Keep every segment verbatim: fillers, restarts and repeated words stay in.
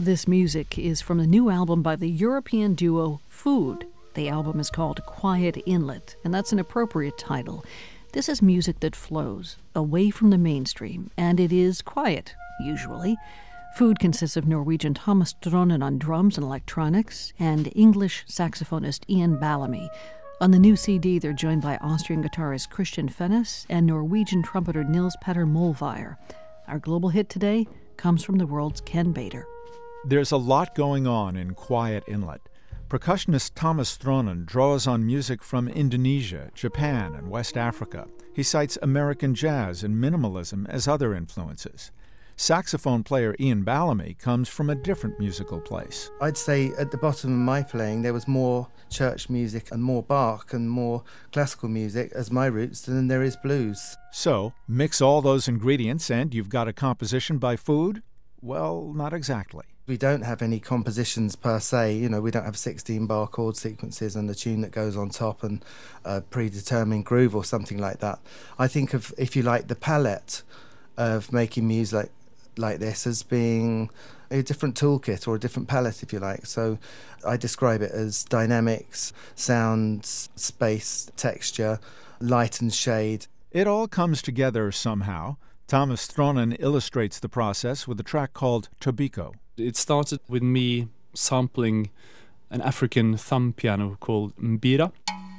this music is from the new album by the European duo Food. The album is called Quiet Inlet, and that's an appropriate title. This is music that flows away from the mainstream, and it is quiet, usually. Food consists of Norwegian Thomas Stronen on drums and electronics, and English saxophonist Ian Bellamy. On the new C D, they're joined by Austrian guitarist Christian Fennis and Norwegian trumpeter Nils Petter Molvær. Our global hit today comes from the world's Ken Bader. There's a lot going on in Quiet Inlet. Percussionist Thomas Stronen draws on music from Indonesia, Japan, and West Africa. He cites American jazz and minimalism as other influences. Saxophone player Ian Bellamy comes from a different musical place. I'd say at the bottom of my playing there was more church music and more Bach and more classical music as my roots than there is blues. So, mix all those ingredients and you've got a composition by Food? Well, not exactly. We don't have any compositions per se, you know, we don't have sixteen bar chord sequences and a tune that goes on top and a predetermined groove or something like that. I think of, if you like, the palette of making music like this as being a different toolkit or a different palette, if you like. So I describe it as dynamics, sounds, space, texture, light and shade. It all comes together somehow. Thomas Stronen illustrates the process with a track called Tobiko. It started with me sampling an African thumb piano called mbira.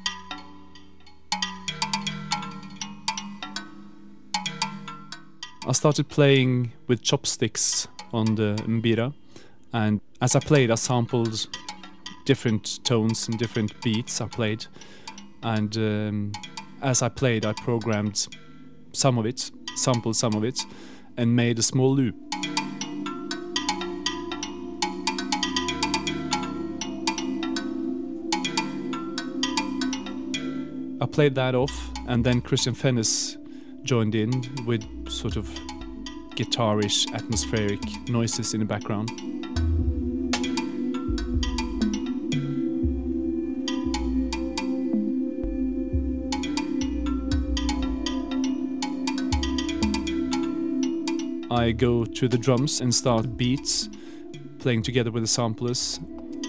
I started playing with chopsticks on the mbira, and as I played I sampled different tones and different beats I played, and um, as I played I programmed some of it, sampled some of it, and made a small loop. I played that off, and then Christian Fennis joined in with sort of guitarish, atmospheric noises in the background. I go to the drums and start beats, playing together with the samplers.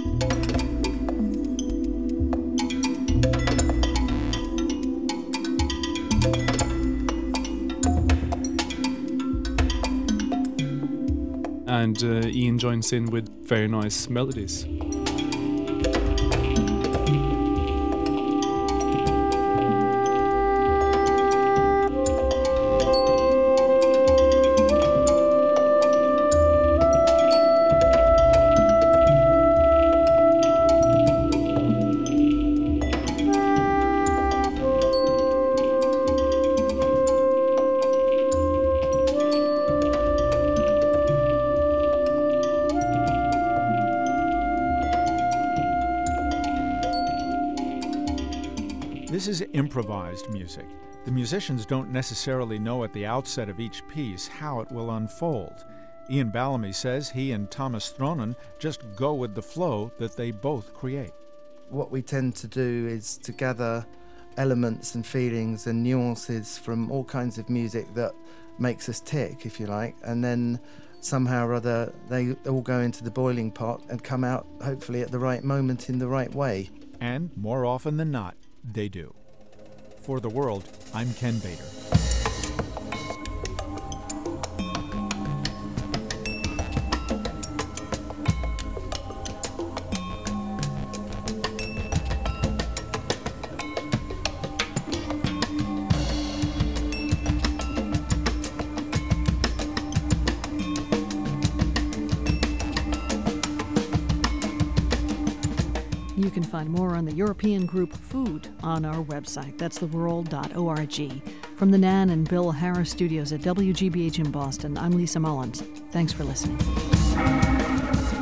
And uh, Ian joins in with very nice melodies. This is improvised music. The musicians don't necessarily know at the outset of each piece how it will unfold. Ian Bellamy says he and Thomas Stronen just go with the flow that they both create. What we tend to do is to gather elements and feelings and nuances from all kinds of music that makes us tick, if you like, and then somehow or other they all go into the boiling pot and come out hopefully at the right moment in the right way. And more often than not, they do. For The World, I'm Ken Bader. You can find more on the European group Food on our website. That's the world dot org. From the Nan and Bill Harris studios at W G B H in Boston, I'm Lisa Mullins. Thanks for listening.